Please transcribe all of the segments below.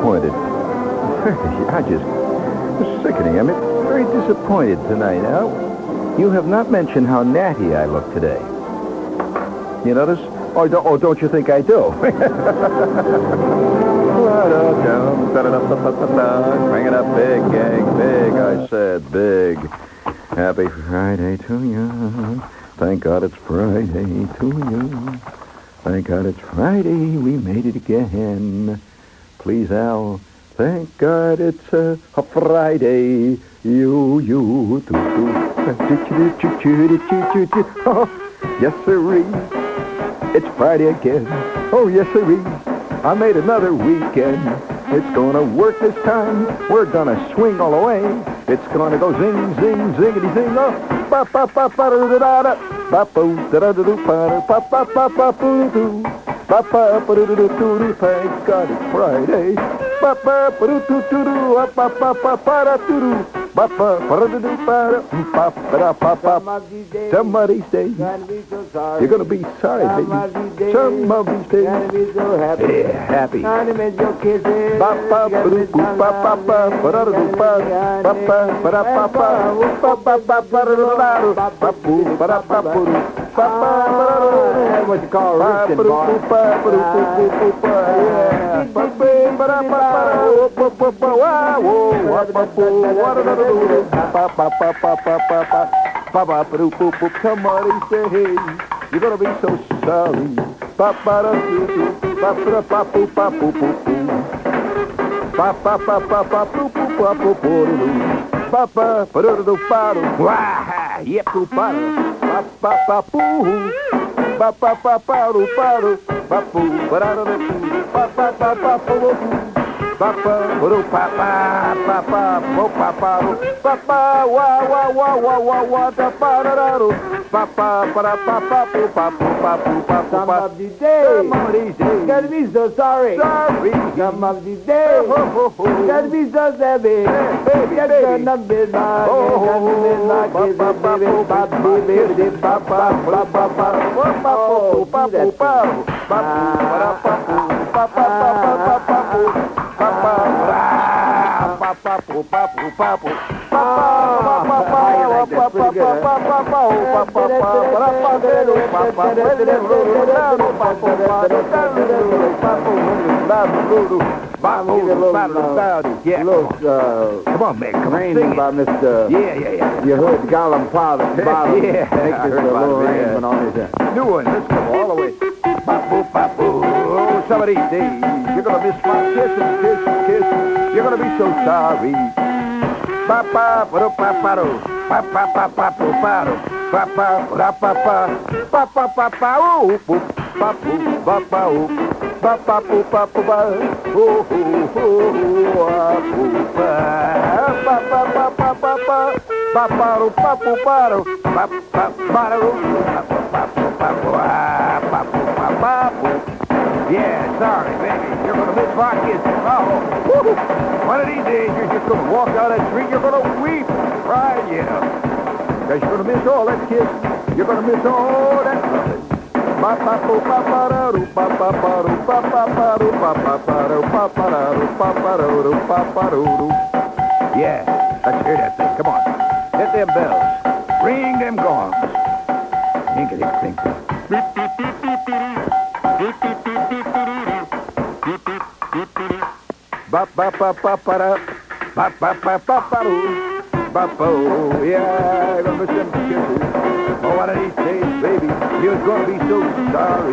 disappointed. I just... It's sickening. I'm very disappointed tonight, Al. You have not mentioned how natty I look today. You notice? Or don't you think I do? Bring it up big, gang. Big, I said. Big. Happy Friday to you. Thank God it's Friday to you. Thank God it's Friday. We made it again. Please, Al. Thank God it's a Friday. You. Oh, yes, sirree. It's Friday again. Oh, yes, sirree. I made another weekend. It's gonna work this time. We're gonna swing all the way. It's gonna go zing, zing, zingity, zing. Oh, ba ba ba ba da da da ba boo da da da da ba ba ba ba ba boo doo ba ba ba da da da doo. Thank God it's Friday. Ba ba ba doo doo doo doo ba ba ba ba da doo doo ba ba ba da doo ba da ba ba ba ba. Some of these days you're gonna be sorry, baby. Some of these days yeah, happy. Ba ba ba doo ba ba ba ba da doo ba ba ba ba da ba ba ba ba ba ba da da ba boo ba da ba boo ba ba ba. That's what you call roasting, boy. Somebody say, hey, you're gonna be so sorry. Some of the day, gotta be so sorry. Some of the day, gotta be so savvy. Gotta not be like yeah. Come on, man. Come on, sing by Mr. Yeah. You heard Gollum Father. Yeah. Make this a little arrangement on his end. New one. Let's go all the way. Oh, some of these days, you're going to miss my kiss. You're going to be so sorry. Yeah, sorry, baby. You're going to miss my kisses. Oh, one of these days, you're just going to walk down that street, you're going to weep, cry, yeah. Because you're going to miss all that kissing. You're going to miss all that loving. Yeah, let's hear that thing. Come on. Hit them bells. Ring them gongs. Think. Yeah, gonna miss them kisses. Oh, one of these days, baby, you're gonna be so sorry.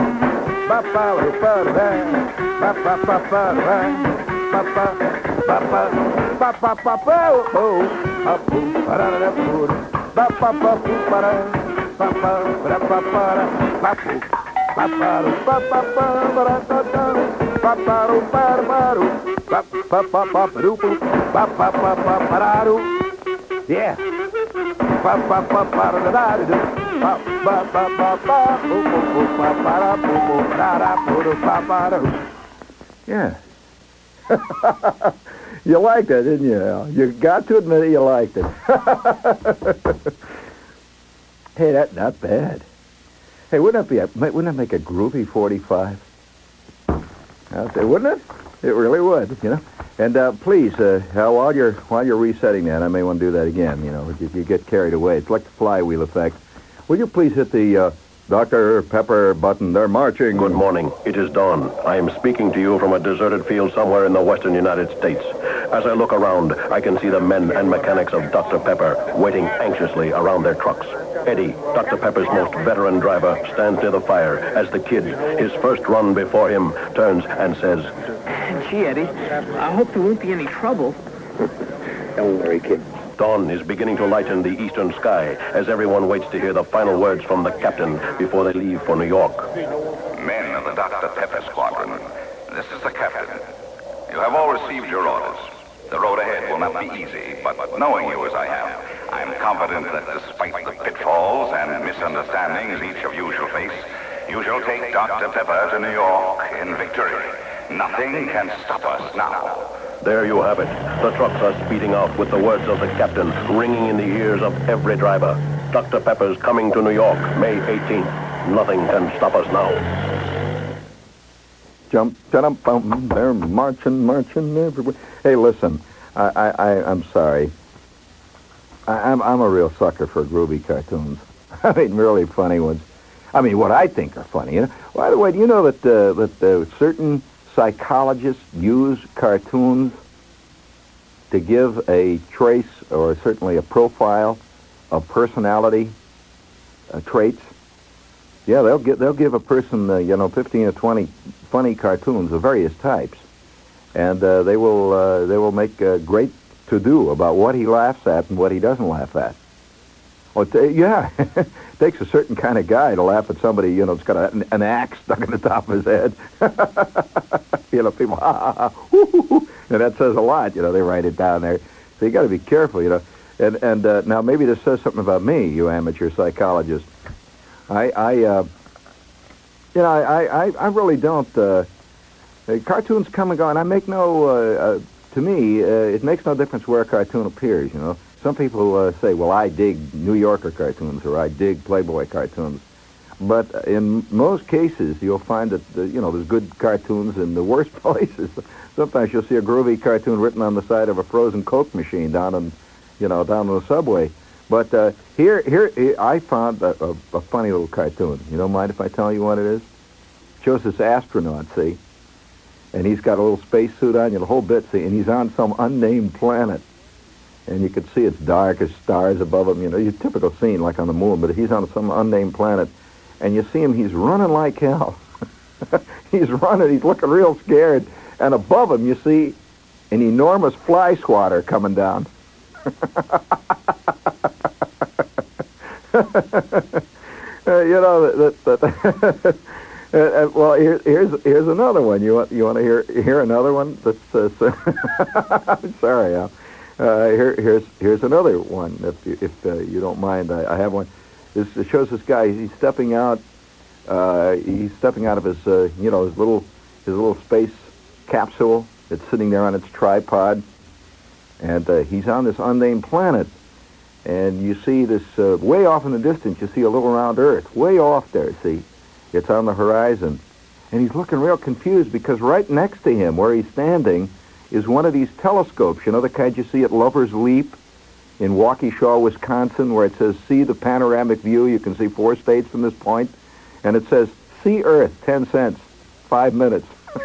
Yeah. Yeah. You liked that, didn't you, Al? You got to admit it, you liked it. Hey, that's not bad. Hey, wouldn't that make a groovy 45? Out there, wouldn't it? It really would, you know. And please, while you're resetting that, I may want to do that again. You know, if you get carried away, it's like the flywheel effect. Will you please hit the Dr. Pepper button? They're marching. Good morning. It is dawn. I am speaking to you from a deserted field somewhere in the western United States. As I look around, I can see the men and mechanics of Dr. Pepper waiting anxiously around their trucks. Eddie, Dr. Pepper's most veteran driver, stands near the fire as the kid, his first run before him, turns and says, "Gee, Eddie, I hope there won't be any trouble." Don't worry, kid. Dawn is beginning to lighten the eastern sky as everyone waits to hear the final words from the captain before they leave for New York. Men of the Dr. Pepper Squadron, this is the captain. You have all received your orders. The road ahead will not be easy, but knowing you as I am, I am confident that despite the pitfalls and misunderstandings each of you shall face, you shall take Dr. Pepper to New York in victory. Nothing can stop us now. There you have it. The trucks are speeding out with the words of the captain ringing in the ears of every driver. Dr. Pepper's coming to New York, May 18th. Nothing can stop us now. Jump, bum, they're marching everywhere. Hey, listen, I'm sorry. I'm a real sucker for groovy cartoons. I mean, really funny ones. I mean, what I think are funny. You know? By the way, do you know that certain psychologists use cartoons to give a trace or certainly a profile of personality traits? Yeah, they'll give a person 15 or 20 funny cartoons of various types, and they will make a great to-do about what he laughs at and what he doesn't laugh at. Well, it takes a certain kind of guy to laugh at somebody, that's got an axe stuck in the top of his head. People, hoo, hoo, hoo. And that says a lot, they write it down there. So you got to be careful, And now maybe this says something about me, you amateur psychologist. I really don't. Cartoons come and go, and I make no. To me, it makes no difference where a cartoon appears. Some people say, "Well, I dig New Yorker cartoons," or "I dig Playboy cartoons." But in most cases, you'll find that there's good cartoons in the worst places. Sometimes you'll see a groovy cartoon written on the side of a frozen Coke machine down in the subway. But here, I found a funny little cartoon. You don't mind if I tell you what it is? It shows this astronaut, see? And he's got a little spacesuit on, the whole bit, see? And he's on some unnamed planet. And you can see it's dark as stars above him. Your typical scene like on the moon, but he's on some unnamed planet. And you see him, he's running like hell. He's running, he's looking real scared. And above him, you see an enormous fly swatter coming down. Well, here's another one. You want to hear another one? That's I'm sorry. Here's another one. If you don't mind, I have one. It shows this guy. He's stepping out. He's stepping out of his his little space capsule. It's sitting there on its tripod, and he's on this unnamed planet. And you see this way off in the distance. You see a little round Earth way off there. See, it's on the horizon, and he's looking real confused because right next to him, where he's standing, is one of these telescopes. The kind you see at Lover's Leap in Waukesha, Wisconsin, where it says, "See the panoramic view. You can see 4 states from this point," and it says, "See Earth, 10 cents, 5 minutes."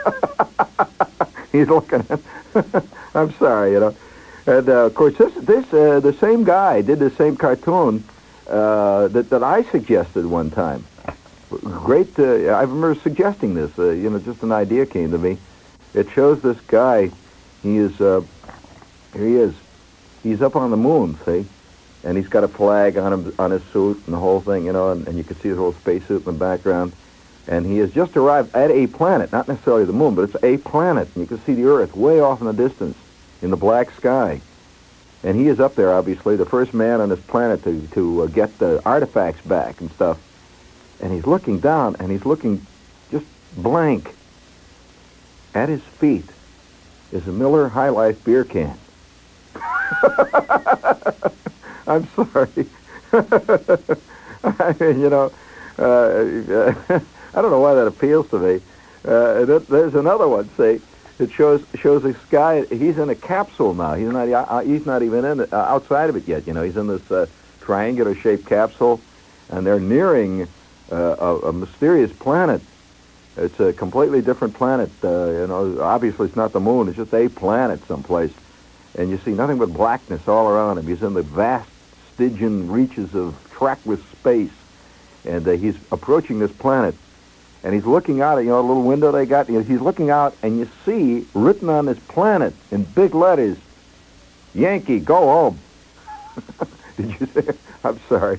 He's looking at. I'm sorry, And, of course, the same guy did the same cartoon that I suggested one time. Great, I remember suggesting this. Just an idea came to me. It shows this guy. Here he is. He's up on the moon, see? And he's got a flag on him, on his suit and the whole thing, and you can see his whole spacesuit in the background. And he has just arrived at a planet, not necessarily the moon, but it's a planet. And you can see the Earth way off in the distance, in the black sky. And he is up there, obviously, the first man on this planet to get the artifacts back and stuff. And he's looking down, and he's looking just blank. At his feet is a Miller High Life beer can. I'm sorry. I mean, I don't know why that appeals to me. There's another one, see. It shows this guy. He's in a capsule now. He's not even in outside of it yet. He's in this triangular-shaped capsule, and they're nearing a mysterious planet. It's a completely different planet. Obviously it's not the moon. It's just a planet someplace. And you see nothing but blackness all around him. He's in the vast Stygian reaches of trackless space. And he's approaching this planet. And he's looking out at, a little window they got. He's looking out, and you see, written on this planet in big letters, Yankee, go home. Did you say? I'm sorry.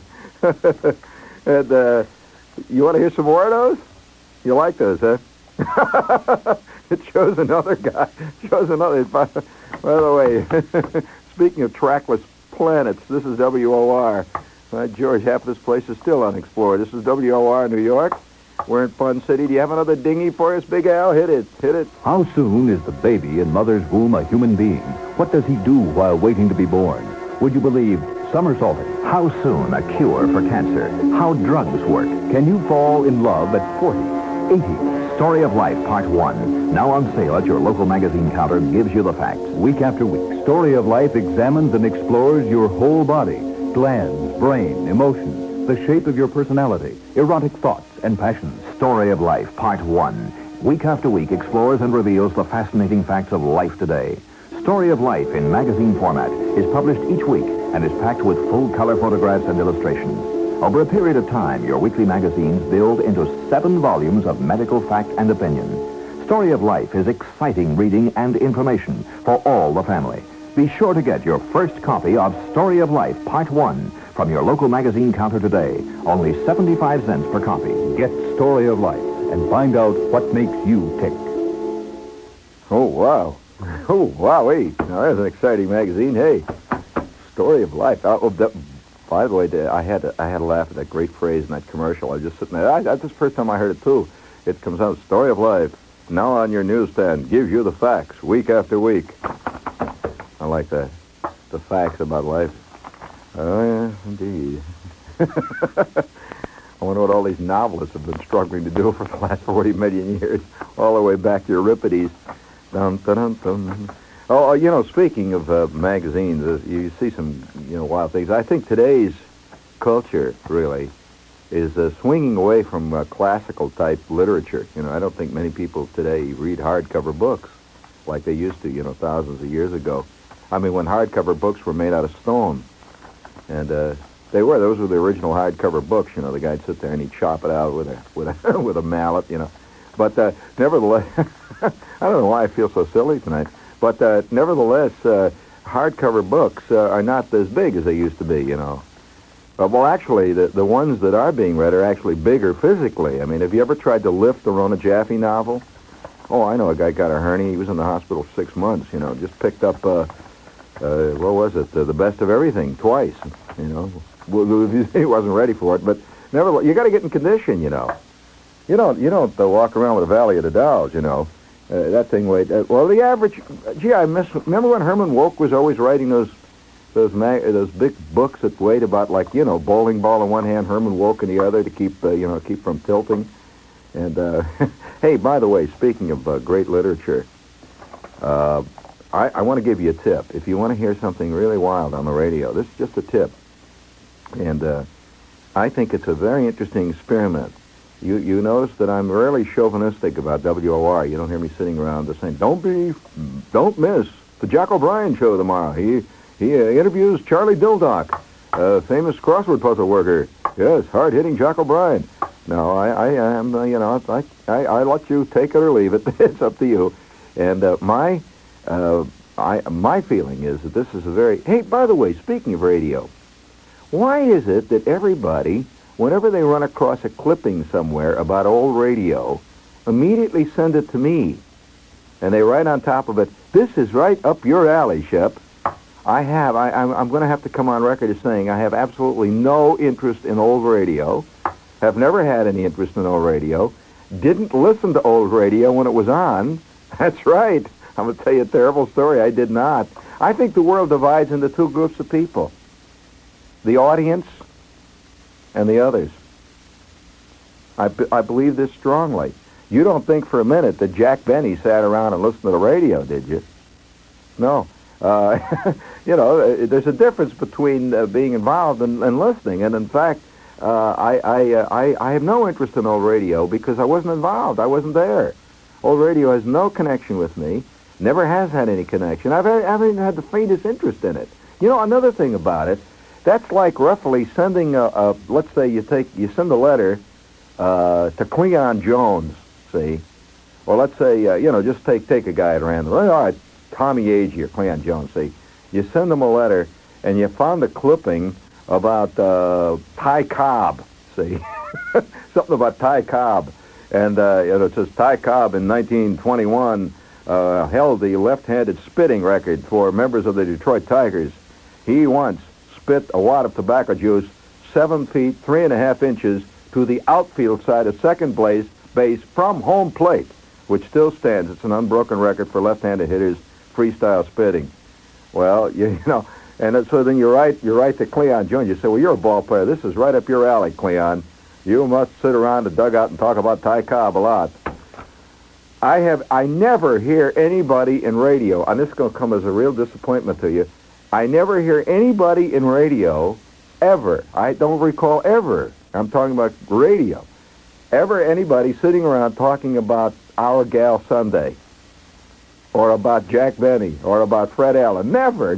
And you want to hear some more of those? You like those, huh? It shows another guy. Shows another. By the way, speaking of trackless planets, this is WOR. George, half of this place is still unexplored. This is WOR, New York. We're in Fun City. Do you have another dinghy for us, Big Al? Hit it. Hit it. How soon is the baby in mother's womb a human being? What does he do while waiting to be born? Would you believe somersaulting? How soon a cure for cancer? How drugs work? Can you fall in love at 40? 80. Story of Life, Part 1. Now on sale at your local magazine counter, gives you the facts. Week after week, Story of Life examines and explores your whole body. Glands, brain, emotions, the shape of your personality, erotic thoughts and passions. Story of Life, Part 1. Week after week explores and reveals the fascinating facts of life today. Story of Life in magazine format is published each week and is packed with full-color photographs and illustrations. Over a period of time, your weekly magazines build into 7 volumes of medical fact and opinion. Story of Life is exciting reading and information for all the family. Be sure to get your first copy of Story of Life, Part 1, from your local magazine counter today. Only 75 cents per copy. Get Story of Life and find out what makes you tick. Oh, wow. Oh, wow, wait. Now, there's an exciting magazine. Hey, Story of Life. By the way, I had to laugh at that great phrase in that commercial. I was just sitting there. That's the first time I heard it, too. It comes out, Story of Life, now on your newsstand, gives you the facts week after week. I like that. The facts about life. Oh, yeah, indeed. I wonder what all these novelists have been struggling to do for the last 40 million years, all the way back to Euripides. Dun, dun, dun, dun. Oh, speaking of magazines, you see some, wild things. I think today's culture, really, is swinging away from classical-type literature. I don't think many people today read hardcover books like they used to, thousands of years ago. I mean, when hardcover books were made out of stone. And those were the original hardcover books. The guy'd sit there and he'd chop it out with a mallet, But nevertheless, I don't know why I feel so silly tonight. But nevertheless, hardcover books are not as big as they used to be, Well, actually, the ones that are being read are actually bigger physically. I mean, have you ever tried to lift the Rona Jaffe novel? Oh, I know a guy got a hernia. He was in the hospital for 6 months, just picked up, what was it, The Best of Everything twice, He wasn't ready for it, but nevertheless, you got to get in condition, You don't walk around with a Valley of the Dolls, that thing weighed... well, the average... Remember when Herman Wouk was always writing those big books that weighed about, bowling ball in one hand, Herman Wouk in the other to keep from tilting? And, hey, by the way, speaking of great literature, I want to give you a tip. If you want to hear something really wild on the radio, this is just a tip. And I think it's a very interesting experiment. You notice that I'm rarely chauvinistic about WOR. You don't hear me sitting around just saying, don't miss the Jack O'Brien show tomorrow. He interviews Charlie Dildock, a famous crossword puzzle worker. Yes, hard-hitting Jack O'Brien. No, I am, I let you take it or leave it. It's up to you. And my feeling is that this is a very... Hey, by the way, speaking of radio, why is it that everybody, whenever they run across a clipping somewhere about old radio, immediately send it to me? And they write on top of it, this is right up your alley, Shep. I'm going to have to come on record as saying I have absolutely no interest in old radio, have never had any interest in old radio, didn't listen to old radio when it was on. That's right. I'm going to tell you a terrible story. I did not. I think the world divides into 2 groups of people. The audience and the others. I believe this strongly. You don't think for a minute that Jack Benny sat around and listened to the radio, did you? No. There's a difference between being involved and listening. And in fact, I have no interest in old radio because I wasn't involved. I wasn't there. Old radio has no connection with me. Never has had any connection. I haven't even had the faintest interest in it. You know, another thing about it, that's like roughly sending let's say you send a letter to Cleon Jones, see? Or let's say, just take a guy at random. All right, Tommy Agee or Cleon Jones, see? You send them a letter, and you found a clipping about Ty Cobb, see? Something about Ty Cobb. And it says Ty Cobb in 1921 held the left-handed spitting record for members of the Detroit Tigers. He once spit a wad of tobacco juice 7 feet, 3.5 inches to the outfield side of second base from home plate, which still stands. It's an unbroken record for left-handed hitters freestyle spitting. Well, and so then you write to Cleon Jones. You say, well, you're a ball player. This is right up your alley, Cleon. You must sit around the dugout and talk about Ty Cobb a lot. I never hear anybody in radio, and this is going to come as a real disappointment to you, I never hear anybody in radio ever, I don't recall ever, I'm talking about radio, ever anybody sitting around talking about Our Gal Sunday, or about Jack Benny, or about Fred Allen. Never.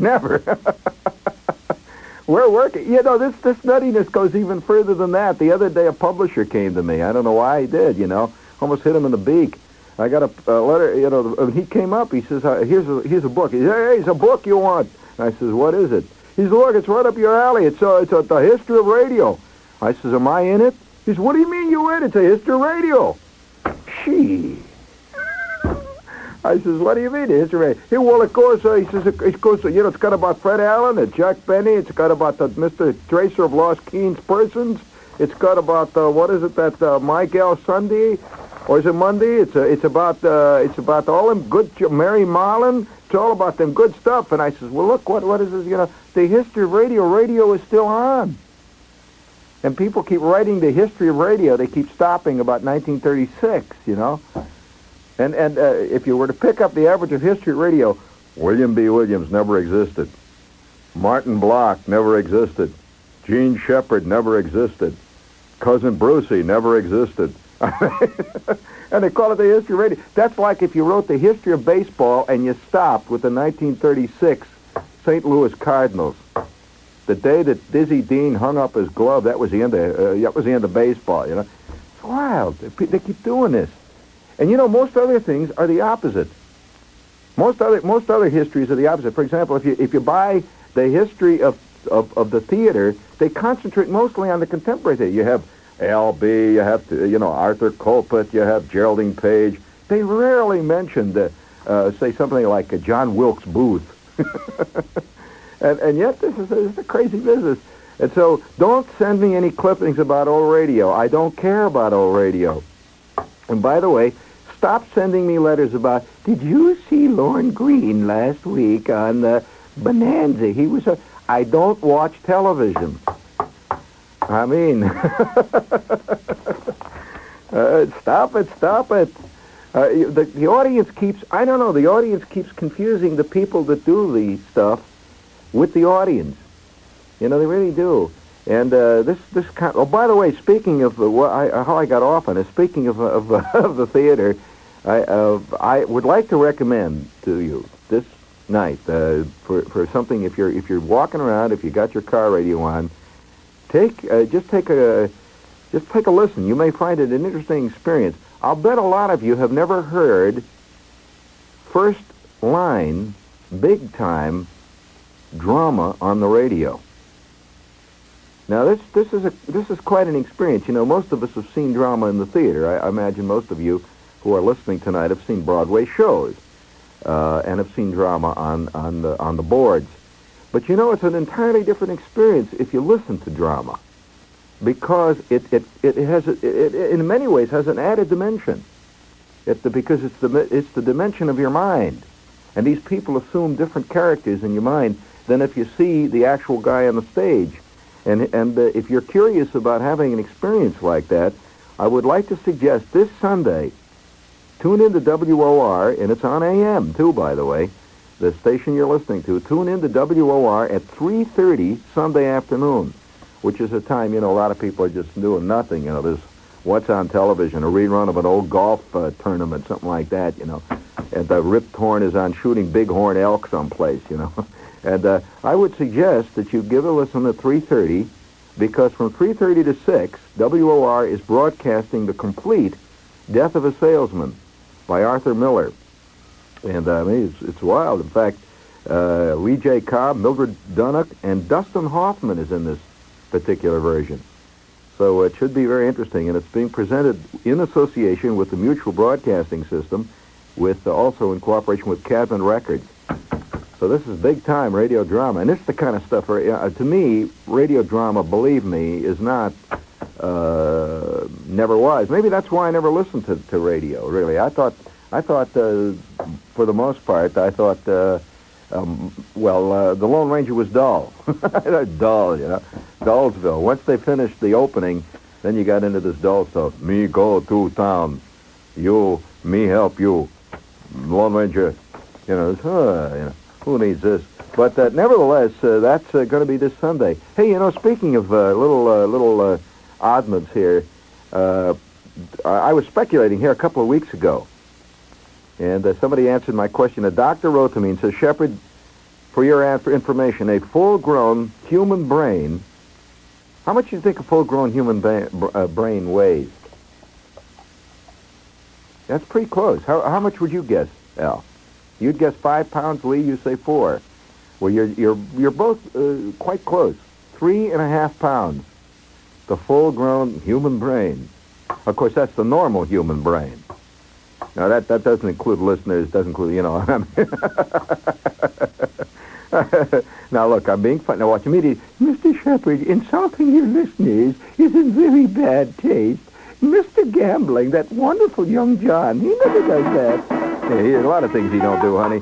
We're working. This nuttiness goes even further than that. The other day, a publisher came to me. I don't know why he did, almost hit him in the beak. I got a letter, he came up. He says, here's a book. He says, hey, it's a book you want. And I says, what is it? He says, look, it's right up your alley. It's the history of radio. I says, am I in it? He says, what do you mean you in it? It's a history of radio. Gee. I says, what do you mean, history? Hey, well, it goes, it's got about Fred Allen and Jack Benny. It's got about the Mr. Tracer of Lost Keen's Persons. It's got about, My Gal Sunday, or is it Monday? It's about all them good, Mary Marlin. It's all about them good stuff. And I says, well, look, what is this, the history of radio. Radio is still on. And people keep writing the history of radio. They keep stopping about 1936, And if you were to pick up the average of history at radio, William B. Williams never existed. Martin Block never existed. Gene Shepard never existed. Cousin Brucey never existed. And they call it the history of radio. That's like if you wrote the history of baseball and you stopped with the 1936 St. Louis Cardinals. The day that Dizzy Dean hung up his glove, that was the end of baseball. It's wild. They keep doing this. And most other things are the opposite. Most other histories are the opposite. For example, if you buy the history of the theater, they concentrate mostly on the contemporary theater. You have L.B., you have Arthur Colpett, you have Geraldine Page. They rarely mention say something like John Wilkes Booth. and yet this is a crazy business. And so don't send me any clippings about old radio. I don't care about old radio. And by the way, stop sending me letters about, did you see Lorne Greene last week on Bonanza? I don't watch television. I mean, stop it. The audience keeps confusing the people that do the stuff with the audience. They really do. And by the way, speaking of how I got off on it, speaking of the theater, I would like to recommend to you this night for something. If you're walking around, if you got your car radio on, just take a listen. You may find it an interesting experience. I'll bet a lot of you have never heard first line, big time drama on the radio. Now, this is quite an experience. Most of us have seen drama in the theater. I imagine most of you who are listening tonight have seen Broadway shows and have seen drama on the boards. But it's an entirely different experience if you listen to drama, because it in many ways has an added dimension. Because it's the dimension of your mind, and these people assume different characters in your mind than if you see the actual guy on the stage. And if you're curious about having an experience like that, I would like to suggest this Sunday Tune in to WOR, and it's on AM, too, by the way, the station you're listening to. Tune in to WOR at 3:30 Sunday afternoon, which is a time, a lot of people are just doing nothing. There's what's on television, a rerun of an old golf tournament, something like that, And Rip Torn is on shooting bighorn elk someplace, And I would suggest that you give a listen at 3:30, because from 3:30 to 6, WOR is broadcasting the complete Death of a Salesman by Arthur Miller. And it's wild. In fact, Lee J. Cobb, Mildred Dunnock, and Dustin Hoffman is in this particular version. So it should be very interesting. And it's being presented in association with the Mutual Broadcasting System, with also in cooperation with Cadman Records. So this is big-time radio drama. And it's the kind of stuff, to me, radio drama, believe me, is not... never was. Maybe that's why I never listened to radio, really. I thought, for the most part, The Lone Ranger was dull. Dull, Dullsville. Once they finished the opening, then you got into this dull stuff. Me go to town. You, me help you. Lone Ranger, who needs this? But nevertheless, that's going to be this Sunday. Hey, speaking of little oddments here, I was speculating here a couple of weeks ago, and somebody answered my question. A doctor wrote to me and says, Shepard, for your information, a full-grown human brain, how much do you think a full-grown human brain weighs? That's pretty close. How much would you guess, Al? You'd guess 5 pounds, Lee. You say 4. Well, you're both quite close. 3.5 pounds. The full-grown human brain. Of course, that's the normal human brain. Now, that doesn't include listeners, doesn't include, Now, look, I'm being funny. Now, watch immediately. Mr. Shepard, insulting your listeners is in very bad taste. Mr. Gambling, that wonderful young John, he never does that. Yeah, a lot of things he don't do, honey.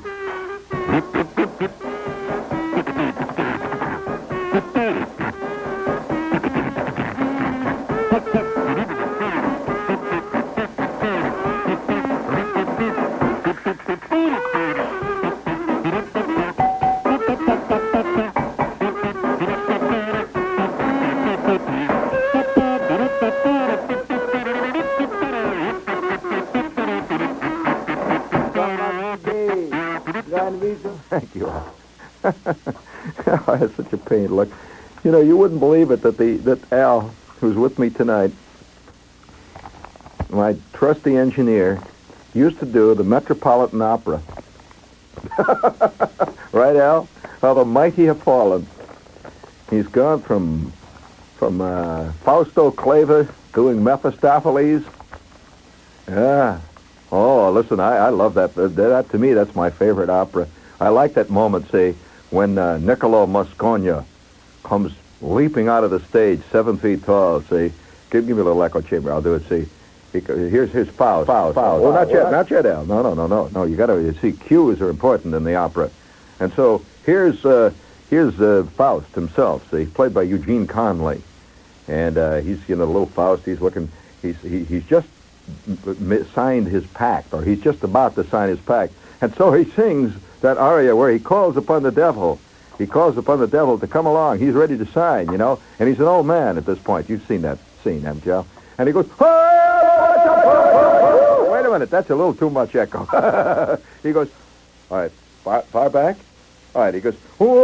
Thank you. Oh, that's such a pain. Look, you wouldn't believe it that Al, who's with me tonight, my trusty engineer, used to do the Metropolitan Opera. Right, Al? How the mighty have fallen. He's gone from Fausto Clava doing Mephistopheles. Yeah. Oh, listen, I love that. That, to me, that's my favorite opera. I like that moment, see, when Niccolo Moscogna comes leaping out of the stage, 7 feet tall, see. Give me a little echo chamber. I'll do it, see. Here's Faust. Oh, not yet, Al. No. You got to see. Cues are important in the opera, and so here's Faust himself. See, played by Eugene Conley, and he's the little Faust. He's looking. He's just signed his pact, or he's just about to sign his pact, and so he sings that aria where he calls upon the devil. He calls upon the devil to come along. He's ready to sign, and he's an old man at this point. You've seen that scene, haven't you? And he goes, oh, wait a minute, that's a little too much echo. He goes, all right, far back? All right, he goes,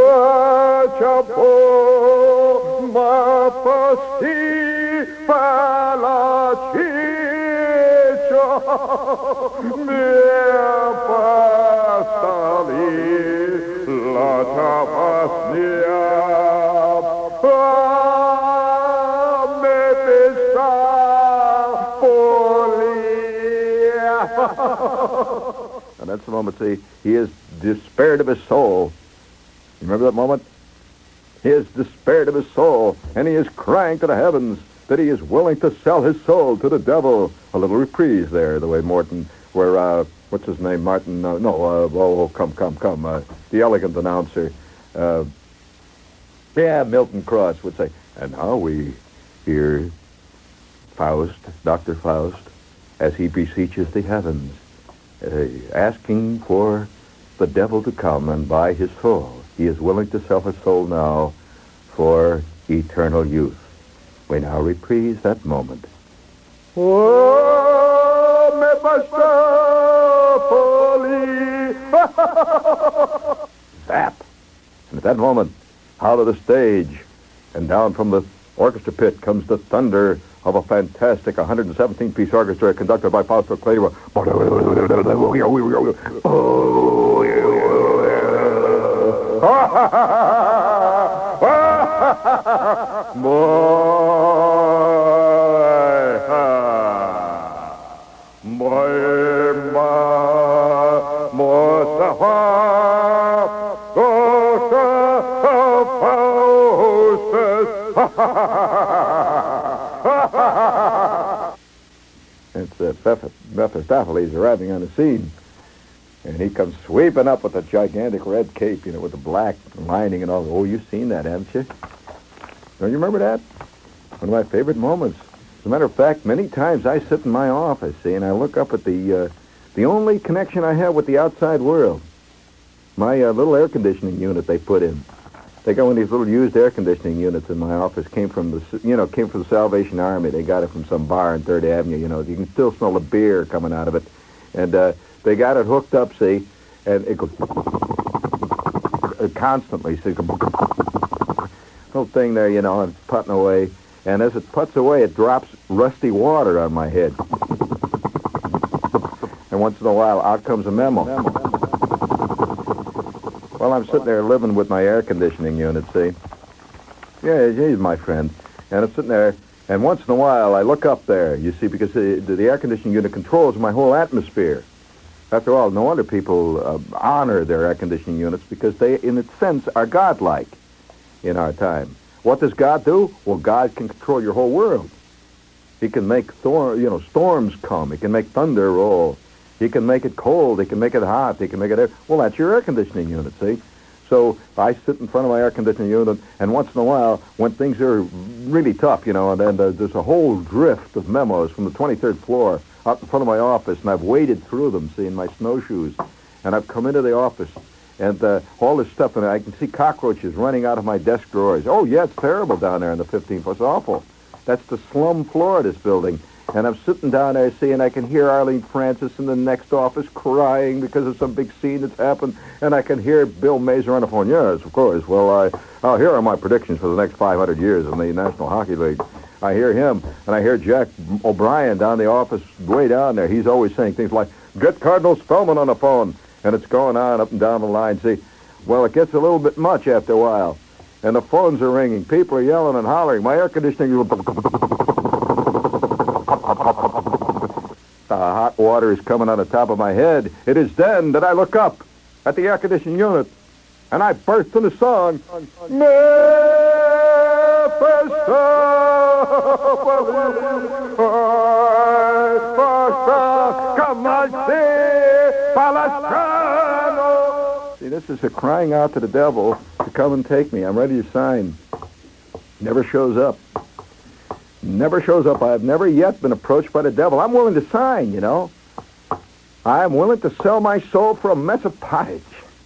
and that's the moment, see, he is despaired of his soul. You remember that moment? He is despaired of his soul, and he is crying to the heavens that he is willing to sell his soul to the devil. A little reprise there, the way Morton, where, what's his name, Martin, come, the elegant announcer, Milton Cross would say, and now we hear Faust, Dr. Faust, as he beseeches the heavens, asking for the devil to come and buy his soul. He is willing to sell his soul now for eternal youth. We now reprise that moment. Oh, Mephistopheles! Zap! And at that moment, out of the stage and down from the orchestra pit comes the thunder of a fantastic 117-piece orchestra conducted by Fausto Cleiro. It's Mephistopheles arriving on the scene. And he comes sweeping up with a gigantic red cape, with the black lining and all. Oh, you've seen that, haven't you? Don't you remember that? One of my favorite moments. As a matter of fact, many times I sit in my office, and I look up at the only connection I have with the outside world. My little air conditioning unit they put in. They got one of these little used air conditioning units in my office. Came from the Salvation Army. They got it from some bar on 3rd Avenue. You can still smell the beer coming out of it. And they got it hooked up, see, and it goes constantly. See, little thing there, and it's putting away. And as it puts away, it drops rusty water on my head. And once in a while, out comes a memo. Well, I'm sitting there living with my air conditioning unit, see? Yeah, he's my friend. And I'm sitting there, and once in a while, I look up there, you see, because the air conditioning unit controls my whole atmosphere. After all, no wonder people honor their air conditioning units, because they, in a sense, are godlike in our time. What does God do? Well, God can control your whole world. He can make storms come. He can make thunder roll. He can make it cold. He can make it hot. He can make it... Well, that's your air conditioning unit, see? So I sit in front of my air conditioning unit, and once in a while, when things are really tough, and then there's a whole drift of memos from the 23rd floor out in front of my office, and I've waded through them, see, in my snowshoes. And I've come into the office, and all this stuff, and I can see cockroaches running out of my desk drawers. Oh, yeah, it's terrible down there in the 15th floor. It's awful. That's the slum floor of this building. And I'm sitting down there, see, and I can hear Arlene Francis in the next office crying because of some big scene that's happened. And I can hear Bill Mazer on the phone. Yes, of course. Well, here are my predictions for the next 500 years in the National Hockey League. I hear him, and I hear Jack O'Brien down the office way down there. He's always saying things like, get Cardinal Spellman on the phone. And it's going on up and down the line. See, well, it gets a little bit much after a while. And the phones are ringing. People are yelling and hollering. My air conditioning... hot water is coming on the top of my head. It is then that I look up at the air conditioning unit, and I burst into song. See, this is a crying out to the devil to come and take me. I'm ready to sign. Never shows up. Never shows up. I've never yet been approached by the devil. I'm willing to sign, I'm willing to sell my soul for a mess of pottage.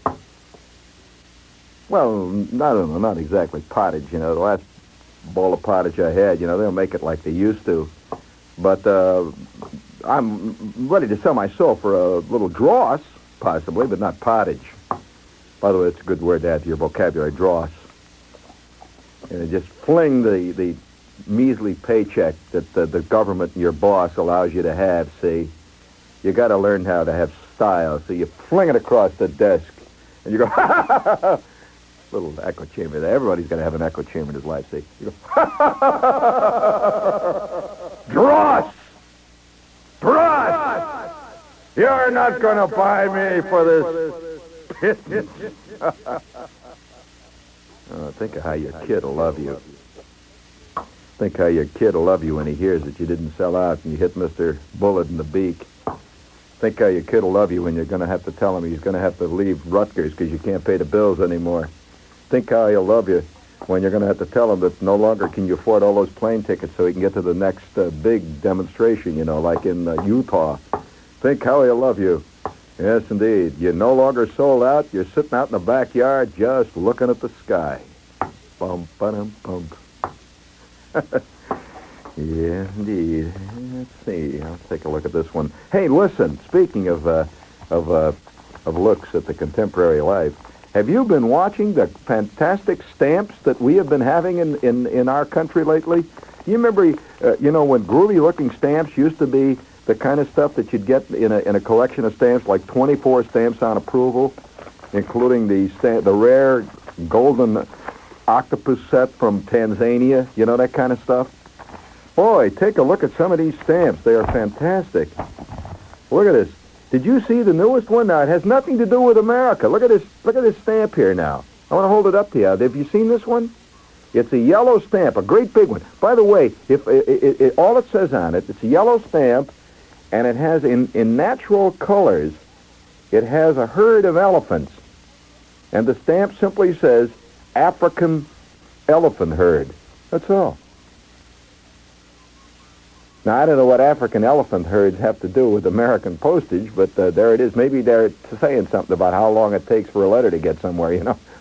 Well, I don't know, not exactly pottage, The last bowl of pottage I had, they don't make it like they used to. But I'm ready to sell my soul for a little dross, possibly, but not pottage. By the way, it's a good word to add to your vocabulary, dross. And just fling the measly paycheck that the government and your boss allows you to have, see? You got to learn how to have style. So you fling it across the desk, and you go, little echo chamber there. Everybody's got to have an echo chamber in his life, see? You go, dross! Dross! You're not going to buy me for this pittance. Think of how your kid will love you. Think how your kid will love you when he hears that you didn't sell out and you hit Mr. Bullet in the beak. Think how your kid will love you when you're going to have to tell him he's going to have to leave Rutgers because you can't pay the bills anymore. Think how he'll love you when you're going to have to tell him that no longer can you afford all those plane tickets so he can get to the next big demonstration, like in Utah. Think how he'll love you. Yes, indeed. You're no longer sold out. You're sitting out in the backyard just looking at the sky. Bum, ba-dum, bum. Yeah, indeed. Let's see. I'll take a look at this one. Hey, listen. Speaking of looks at the contemporary life, have you been watching the fantastic stamps that we have been having in our country lately? You remember, when groovy-looking stamps used to be the kind of stuff that you'd get in a collection of stamps, like 24 stamps on approval, including the rare golden octopus set from Tanzania, that kind of stuff? Boy, take a look at some of these stamps. They are fantastic. Look at this. Did you see the newest one? Now, it has nothing to do with America. Look at this stamp here now. I want to hold it up to you. Have you seen this one? It's a yellow stamp, a great big one. By the way, if all it says on it, it's a yellow stamp, and it has, in natural colors, it has a herd of elephants. And the stamp simply says, African elephant herd. That's all. Now, I don't know what African elephant herds have to do with American postage, but there it is. Maybe they're saying something about how long it takes for a letter to get somewhere,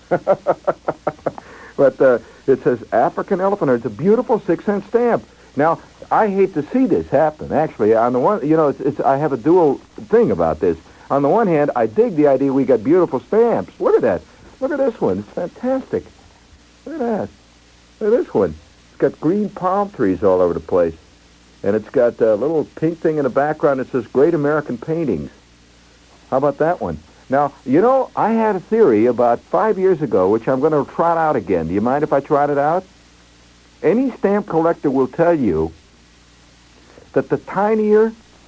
But it says African elephant herd. It's a beautiful 6-cent stamp. Now, I hate to see this happen. Actually, on the one, I have a dual thing about this. On the one hand, I dig the idea we got beautiful stamps. Look at that. Look at this one. It's fantastic. Look at that. Look at this one. It's got green palm trees all over the place. And it's got a little pink thing in the background that says Great American Paintings. How about that one? Now, I had a theory about 5 years ago, which I'm going to trot out again. Do you mind if I trot it out? Any stamp collector will tell you that the tinier,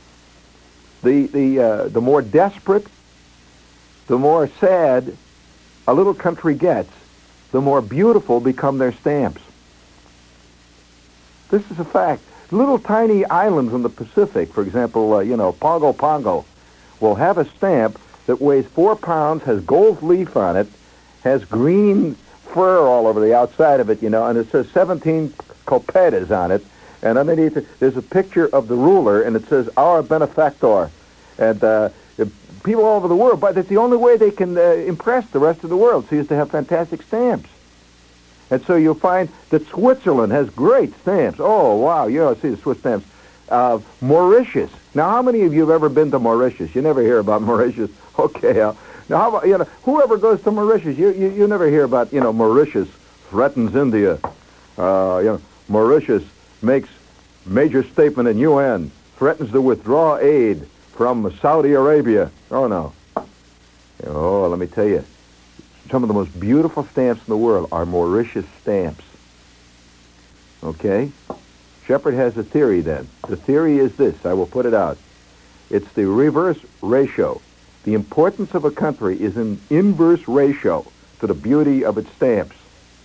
the more desperate, the more sad a little country gets, the more beautiful become their stamps. This is a fact. Little tiny islands in the Pacific, for example, Pongo Pongo, will have a stamp that weighs 4 pounds, has gold leaf on it, has green fur all over the outside of it, and it says 17 copetas on it, and underneath it, there's a picture of the ruler, and it says, Our Benefactor. And people all over the world, but it's the only way they can impress the rest of the world, so you used to have fantastic stamps. And so you'll find that Switzerland has great stamps. Oh, wow, see the Swiss stamps. Mauritius. Now, how many of you have ever been to Mauritius? You never hear about Mauritius. Okay, now, how about, whoever goes to Mauritius, you never hear about, Mauritius threatens India. Mauritius makes major statement in UN, threatens to withdraw aid from Saudi Arabia. Oh, no. Oh, let me tell you. Some of the most beautiful stamps in the world are Mauritius stamps. Okay? Shepard has a theory then. The theory is this. I will put it out. It's the reverse ratio. The importance of a country is an inverse ratio to the beauty of its stamps.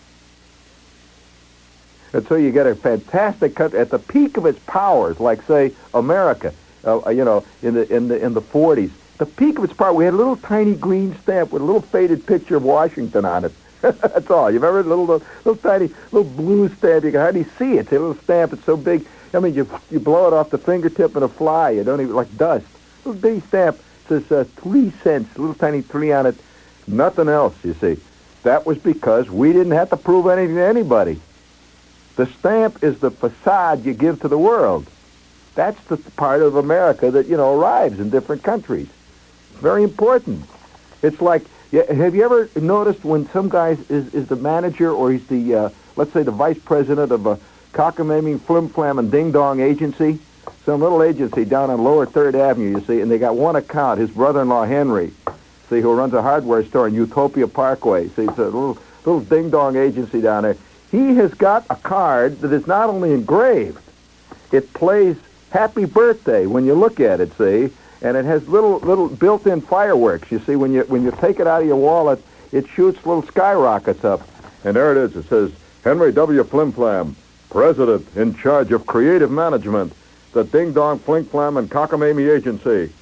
And so you get a fantastic country at the peak of its powers, like, say, America, in the 40s. The peak of its power, we had a little tiny green stamp with a little faded picture of Washington on it. That's all. You remember the little tiny, little blue stamp? You can hardly see it. It's a little stamp. It's so big. I mean, you blow it off the fingertip and a fly. You don't even, like dust. Little bitty stamp. It says 3 cents, a little tiny 3 on it. Nothing else, you see. That was because we didn't have to prove anything to anybody. The stamp is the facade you give to the world. That's the part of America that, arrives in different countries. Very important. It's like, have you ever noticed when some guy is the manager or he's the, let's say, the vice president of a cockamamie, flim-flam, and ding-dong agency? Some little agency down on Lower 3rd Avenue, you see, and they got one account, his brother-in-law, Henry, see, who runs a hardware store in Utopia Parkway. See, it's a little ding-dong agency down there. He has got a card that is not only engraved, it plays Happy Birthday when you look at it, see, and it has little built-in fireworks. You see, when you take it out of your wallet, it shoots little skyrockets up. And there it is. It says, Henry W. Flimflam, President in charge of creative management, the Ding Dong Fling Flam and Cockamamie Agency.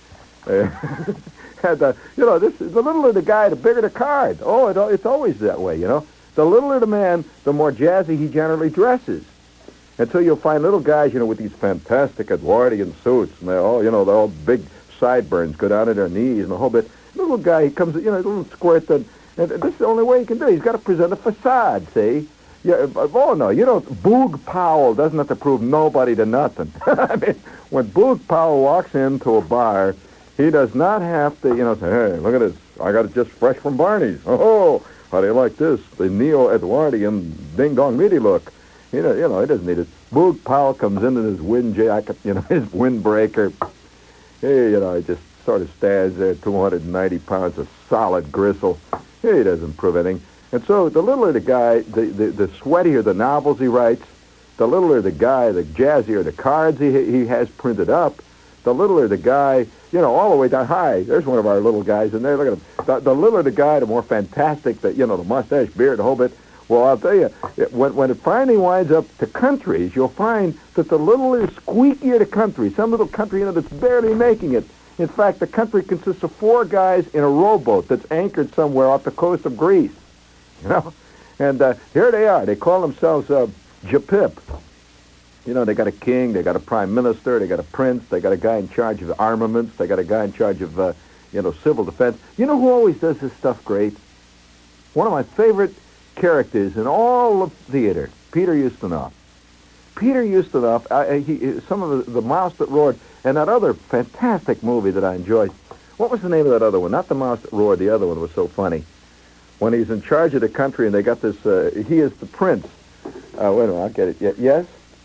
And, this is the littler the guy, the bigger the card. Oh, it's always that way, The the littler the man, the more jazzy he generally dresses. And so you'll find little guys, with these fantastic Edwardian suits, and they're all big sideburns go down to their knees and the whole bit. Little guy, he comes, a little squirt, and this is the only way he can do it. He's got to present a facade, see? Yeah, oh, no, Boog Powell doesn't have to prove nobody to nothing. I mean, when Boog Powell walks into a bar, he does not have to, say, hey, look at this. I got it just fresh from Barney's. Oh, how do you like this? The neo-Edwardian ding-dong-meaty look. He doesn't need it. Boog Powell comes in his wind jacket, his windbreaker. He just sort of stands there, 290 pounds of solid gristle. He doesn't prove anything. And so the littler the guy, the sweatier the novels he writes, the littler the guy, the jazzier the cards he has printed up, the littler the guy, all the way down. Hi, there's one of our little guys in there. Look at him. The littler the guy, the more fantastic, the mustache, beard, the whole bit. Well, I'll tell you, when it finally winds up to countries, you'll find that the littler, squeakier the country, some little country that's barely making it. In fact, the country consists of 4 guys in a rowboat that's anchored somewhere off the coast of Greece. And here they are. They call themselves Japip. They got a king, they got a prime minister, they got a prince, they got a guy in charge of armaments, they got a guy in charge of, civil defense. You know who always does this stuff great? One of my favorite characters in all of theater, Peter Ustinov. Peter Ustinov, some of the Mouse That Roared, and that other fantastic movie that I enjoyed. What was the name of that other one? Not The Mouse That Roared, the other one was so funny. When he's in charge of the country and they got this, he is the prince. Wait a minute, I'll get it. Yes?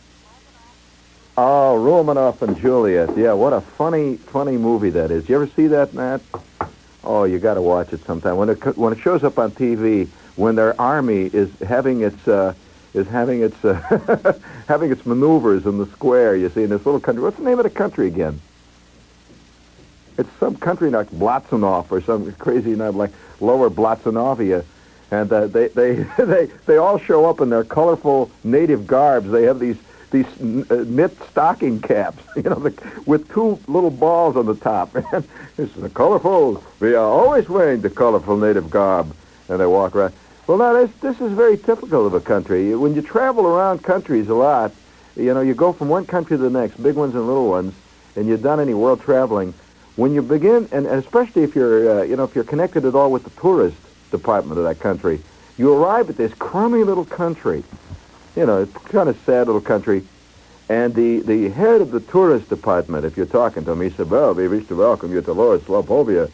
Oh, Romanoff and Juliet. Yeah, what a funny movie that is. You ever see that, Matt? Oh, you got to watch it sometime. When it shows up on TV, when their army is having its having its maneuvers in the square, you see, in this little country. What's the name of the country again? It's some country like Blatsunov or some crazy name like Lower Blatsunovia, and they all show up in their colorful native garbs. They have these knit stocking caps, with 2 little balls on the top. And this is a colorful. We are always wearing the colorful native garb, and they walk around. Well, now this is very typical of a country. When you travel around countries a lot, you go from one country to the next, big ones and little ones, and you've done any world traveling. When you begin, and especially if you're, if you're connected at all with the tourist department of that country, you arrive at this crummy little country. It's kind of sad little country. And the head of the tourist department, if you're talking to him, he said, well, we wish to welcome you to Lower Slavovia.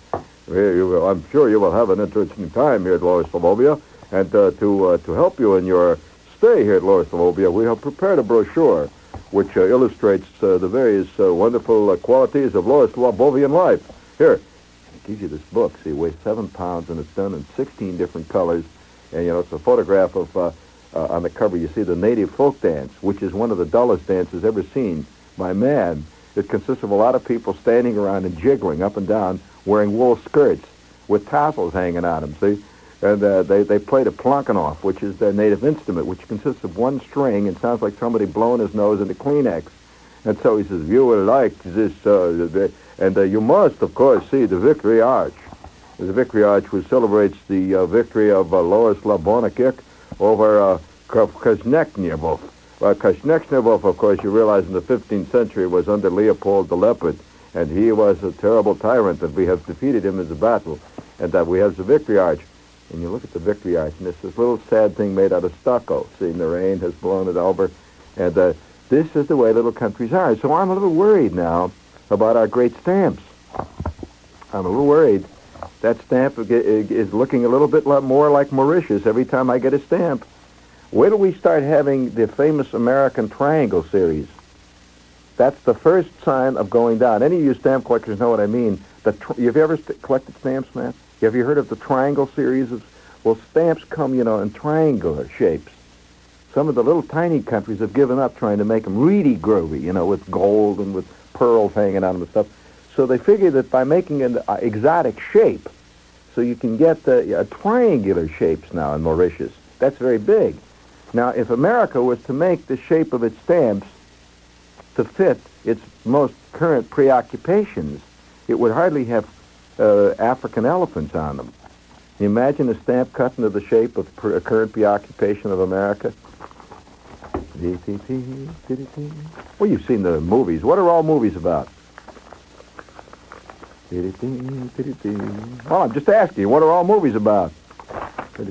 I'm sure you will have an interesting time here at Lower Slavovia. And to help you in your stay here at Lower Slavovia, we have prepared a brochure which illustrates the various wonderful qualities of Lower Slavovian life. Here, it gives you this book. See, it weighs 7 pounds, and it's done in 16 different colors. And, it's a photograph of, on the cover, you see the native folk dance, which is one of the dullest dances ever seen by man. It consists of a lot of people standing around and jiggling up and down, wearing wool skirts with tassels hanging on them, see? And they played a plonkanov, which is their native instrument, which consists of 1 string and sounds like somebody blowing his nose into Kleenex. And so he says, you will like this, and you must, of course, see the Victory Arch. The Victory Arch, which celebrates the victory of Lower Slavonakik over Kashnekhnevov. Kashnekhnevov, of course, you realize in the 15th century was under Leopold the Leopard, and he was a terrible tyrant, and we have defeated him in the battle, and that we have the Victory Arch. And you look at the Victory Arch, and it's this little sad thing made out of stucco. See, the rain has blown it over. And this is the way little countries are. So I'm a little worried now about our great stamps. I'm a little worried. That stamp is looking a little bit more like Mauritius every time I get a stamp. Wait till we start having the famous American Triangle series. That's the first sign of going down. Any of you stamp collectors know what I mean. You've ever collected stamps, Matt? Have you heard of the Triangle series? Well, stamps come, in triangular shapes. Some of the little tiny countries have given up trying to make them really groovy, with gold and with pearls hanging on them and stuff. So they figure that by making an exotic shape, so you can get triangular shapes now in Mauritius. That's very big. Now, if America was to make the shape of its stamps to fit its most current preoccupations, it would hardly have African elephants on them. you imagine a stamp cut into the shape of current preoccupation of America? Well, you've seen the movies. What are all movies about? Well, I'm just asking you, what are all movies about? Do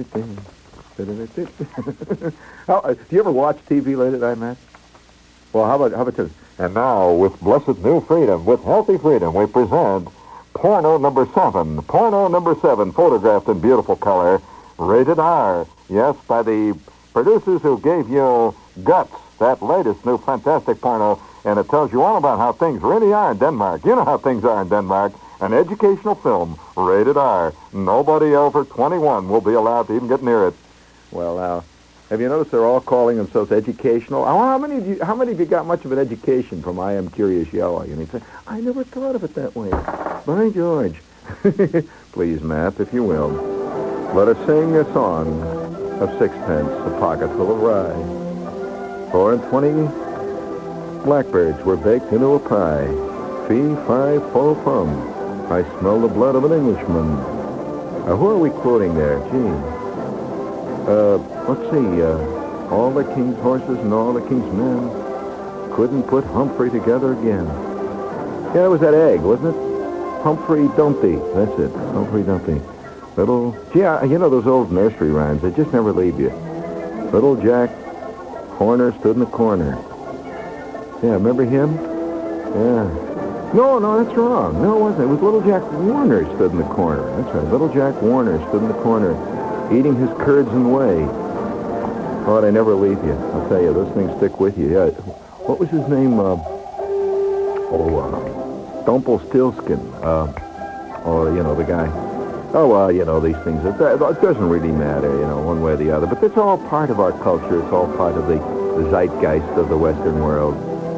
you ever watch TV late at night, Matt? Well, how about this? And now, with blessed new freedom, with healthy freedom, we present Porno number 7. Porno number 7, photographed in beautiful color, rated R. Yes, by the producers who gave you Guts, that latest new fantastic porno, and it tells you all about how things really are in Denmark. You know how things are in Denmark. An educational film, rated R. Nobody over 21 will be allowed to even get near it. Well, now, have you noticed they're all calling themselves educational? How many of you got much of an education from I Am Curious Yellow? And he'd say, I never thought of it that way. By George. Please, Matt, if you will, let us sing a song of sixpence, a pocket full of rye. 4 and 20 blackbirds were baked into a pie. Fee, fi, fo, fum. I smell the blood of an Englishman. Who are we quoting there? Gee. Let's see. All the king's horses and all the king's men couldn't put Humphrey together again. Yeah, it was that egg, wasn't it? Humphrey Dumpty. That's it. Humphrey Dumpty. You know those old nursery rhymes. They just never leave you. Little Jack Horner stood in the corner. Yeah, remember him? Yeah. No, that's wrong. No, it wasn't. It was Little Jack Warner stood in the corner. That's right. Little Jack Warner stood in the corner, eating his curds and whey. Oh, they never leave you. I'll tell you, those things stick with you. Yeah. What was his name? Dumpelstiltskin. The guy. These things. It doesn't really matter, one way or the other. But it's all part of our culture. It's all part of the zeitgeist of the Western world.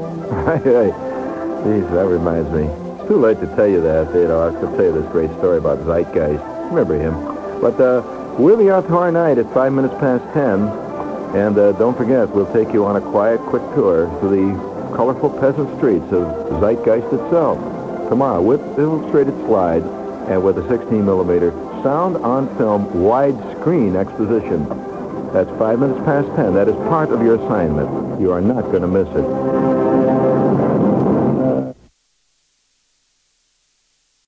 Geez, that reminds me. It's too late to tell you that. I could tell you this great story about Zeitgeist. Remember him. But we'll be out tomorrow night at 5 minutes past 10. And don't forget, we'll take you on a quiet, quick tour through the colorful peasant streets of Zeitgeist itself. Tomorrow with illustrated slides and with a 16-millimeter sound-on-film widescreen exposition. That's 5 minutes past 10. That is part of your assignment. You are not going to miss it.